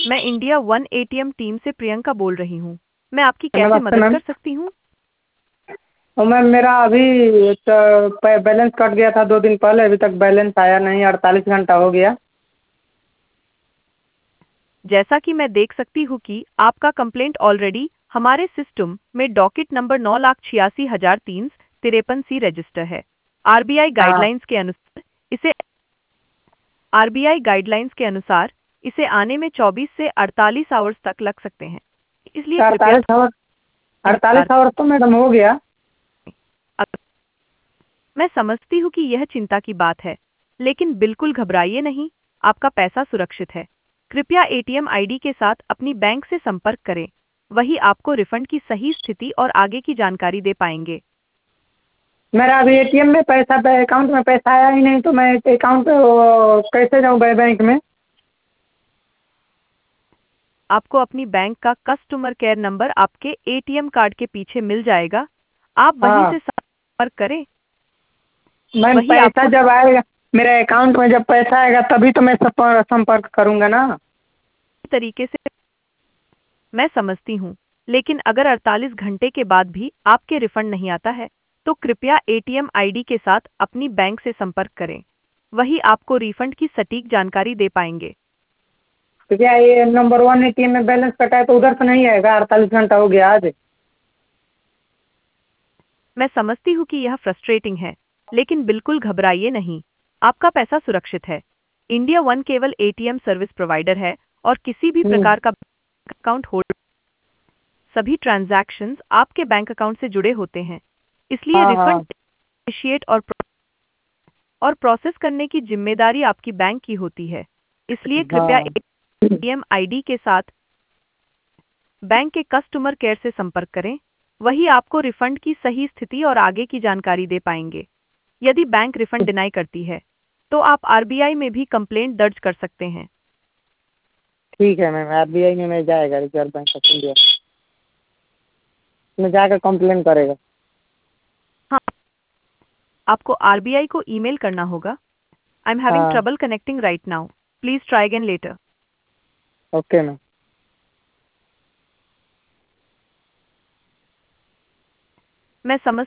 मैं India one ATM team से प्रियंका बोल रही हूँ। मैं आपकी कैसे नमस्ते मदद मैम। कर सकती हूँ? और मैम मेरा अभी तो बैलेंस कट गया था 2 दिन पहले, अभी तक बैलेंस आया नहीं, 48 घंटा हो गया। जैसा कि मैं देख सकती हूँ कि आपका कंप्लेंट ऑलरेडी हमारे सिस्टम में डॉकेट नंबर 9,86,353 सी रजिस्टर है। आरबीआई हाँ। गाइडलाइंस के अनुसार इसे आरबीआई गाइडलाइंस के अनुसार इसे आने में 24 से 48 आवर्स तक लग सकते हैं। इसलिए तो कृपया 48 आवर, थोड़ा इंतजार 48 आवर तो मैडम हो गया। करें। मैं समझती हूँ कि यह चिंता की बात है, लेकिन बिल्कुल घबराइए नहीं, आपका पैसा सुरक्षित है। कृपया एटीएम आईडी के साथ अपनी बैंक से संपर्क करें, वही आपको रिफंड की सही स्थिति और आगे की जानकारी दे पाएंगे। मेरा अभी एटीएम में पैसा, अकाउंट में पैसा आया ही नहीं, तो मैं अकाउंट पे कैसे जाऊँ बैंक में? आपको अपनी बैंक का कस्टमर केयर नंबर आपके एटीएम कार्ड के पीछे मिल जाएगा, आप वहीं हाँ से संपर्क करें। मैम, वही पैसा आपको जब आएगा मेरे अकाउंट में, जब पैसा आएगा तभी तो मैं संपर्क करूँगा ना। तरीके से मैं समझती हूँ, लेकिन अगर 48 घंटे के बाद भी आपके रिफंड नहीं आता है, तो कृपया एटीएम आईडी के साथ अपनी बैंक से संपर्क करें। वही आपको रिफंड की सटीक जानकारी दे पाएंगे। तो क्या ये नंबर 1 एटीएम में बैलेंस कटा है तो उधर से नहीं आएगा? 48 घंटा हो गया आज। मैं समझती हूँ कि यह फ्रस्ट्रेटिंग है, लेकिन बिल्कुल घबराइए नहीं, आपका पैसा सुरक्षित है। इंडिया वन केवल एटीएम सर्विस प्रोवाइडर है और किसी भी प्रकार का अकाउंट होल्ड सभी ट्रांजैक्शंस आपके बैंक अकाउंट से जुड़े होते हैं। इसलिए हाँ रिफंड हाँ। इनिशिएट और प्रोसेस करने की जिम्मेदारी आपकी बैंक की होती है। इसलिए कृपया हाँ एटीएम आईडी के साथ बैंक के कस्टमर केयर से संपर्क करें, वही आपको रिफंड की सही स्थिति और आगे की जानकारी दे पाएंगे। यदि बैंक रिफंड डिनाई करती है, तो आप आरबीआई में भी कंप्लेंट दर्ज कर सकते हैं। ठीक है मैम, आरबीआई में जाएगा, रिजर्व बैंक ऑफ इंडिया में जाकर कंप्लेन करेगा। हाँ, आपको आरबीआई को ईमेल करना होगा। आई एम हैविंग हाँ। Trouble connecting right now, please try again later. Okay ma'am. मैं समझ